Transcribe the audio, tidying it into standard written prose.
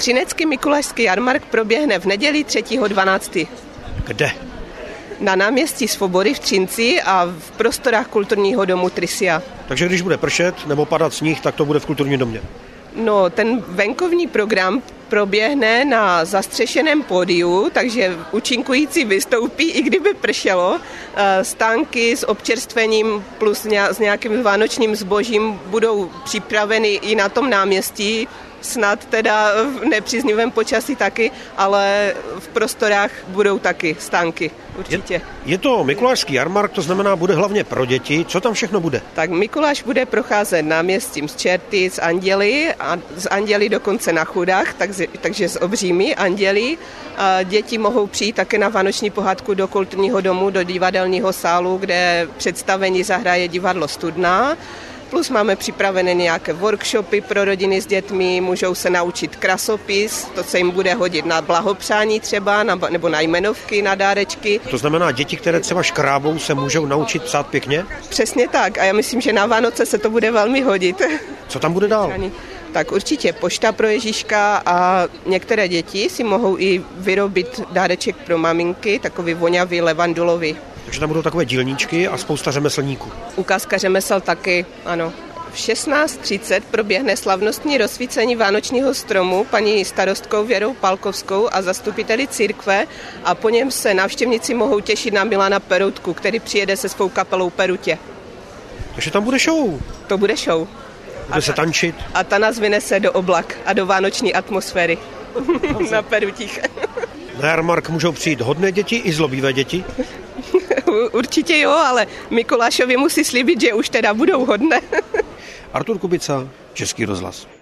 Třinecký mikulášský jarmark proběhne v neděli 3.12. Kde? Na náměstí Svobody v Třinci a v prostorách kulturního domu Trysia. Takže když bude pršet nebo padat sníh, tak to bude v kulturním domě. No, ten venkovní program proběhne na zastřešeném pódiu, takže účinkující vystoupí, i kdyby pršelo. Stánky s občerstvením plus s nějakým vánočním zbožím budou připraveny i na tom náměstí, snad teda v nepříznivém počasí taky, ale v prostorách budou taky stánky, určitě. Je to mikulášský jarmark, to znamená, bude hlavně pro děti. Co tam všechno bude? Tak Mikuláš bude procházet náměstím s čerty, s anděli a z anděli dokonce na chudách, takže s obřími anděli. Děti mohou přijít také na vánoční pohádku do kulturního domu, do divadelního sálu, kde představení zahraje divadlo Studna. Plus máme připravené nějaké workshopy pro rodiny s dětmi, můžou se naučit krasopis, to se jim bude hodit na blahopřání třeba, nebo na jmenovky, na dárečky. To znamená, děti, které třeba škrábou, se můžou naučit psát pěkně? Přesně tak a já myslím, že na Vánoce se to bude velmi hodit. Co tam bude dál? Tak určitě pošta pro Ježíška a některé děti si mohou i vyrobit dáreček pro maminky, takový voňavý levandulový. Takže tam budou takové dílníčky a spousta řemeslníků. Ukázka řemesel taky, ano. V 16:30 proběhne slavnostní rozsvícení vánočního stromu paní starostkou Věrou Palkovskou a zastupiteli církve a po něm se návštěvníci mohou těšit na Milana Perutku, který přijede se svou kapelou Perutě. Takže tam bude show. To bude show. Bude se tančit. A ta nás vynese do oblak a do vánoční atmosféry na Perutích. Na jarmark můžou přijít hodné děti i zlobivé děti? Určitě jo, ale Mikulášovi musí slíbit, že už teda budou hodné. Artur Kubica, Český rozhlas.